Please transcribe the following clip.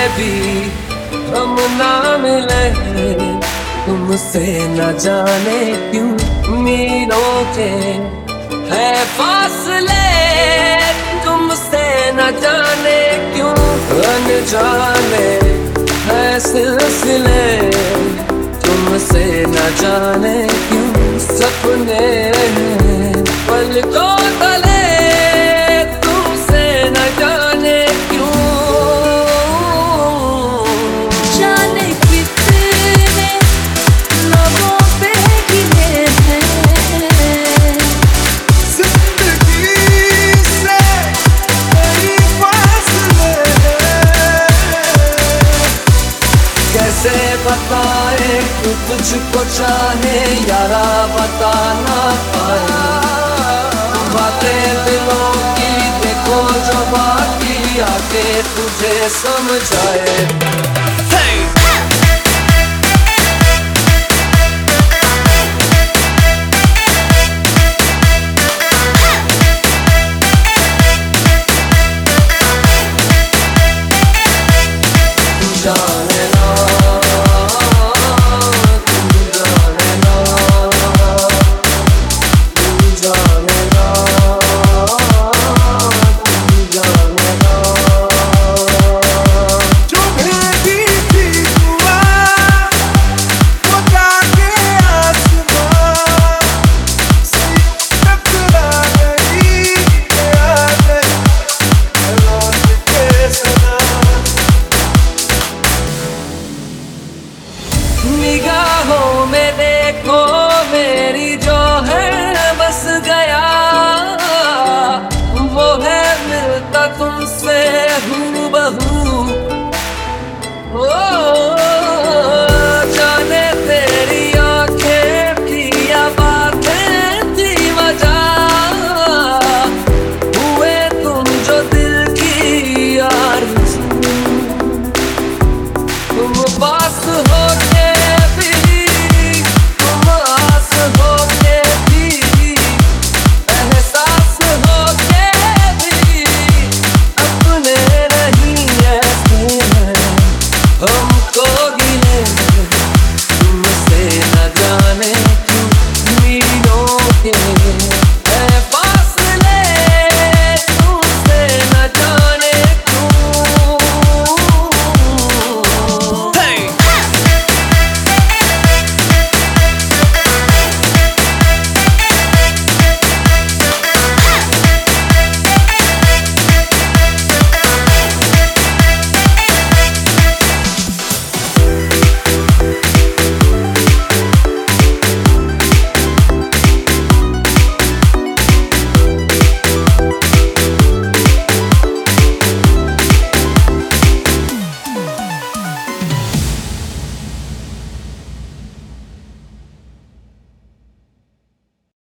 भी हम ना मिले, तुमसे न जाने क्यों मीलों के है फासले, तुमसे न जाने क्यों अनजाने है सिलसिले, तुमसे न जाने क्यों सपने पलकों तले, तुमसे न जाने क्यों। जाने कितने लबों पे गिरे हैं जिंदगी से कई फासले, कैसे बताए तू तुझको चाहे यारा बता ना पाए, बातें दिलों की देखो जो बाकी आके तुझे समझाए।